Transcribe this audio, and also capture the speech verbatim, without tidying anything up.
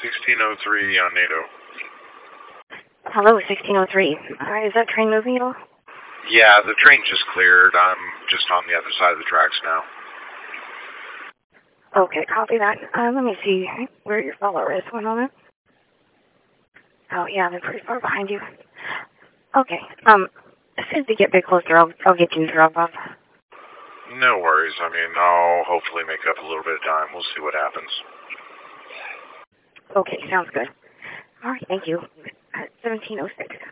sixteen oh three on NATO. Hello, sixteen oh three. Uh, is that train moving at all? Yeah, the train just cleared. I'm just on the other side of the tracks now. Okay, copy that. Uh, let me see where your fellow is. One moment. Oh, yeah, they're pretty far behind you. Okay, um, as soon as they get a bit closer, I'll, I'll get you to drop off. No worries. I mean, I'll hopefully make up a little bit of time. We'll see what happens. Okay, sounds good. All right, thank you. Uh, seventeen oh six.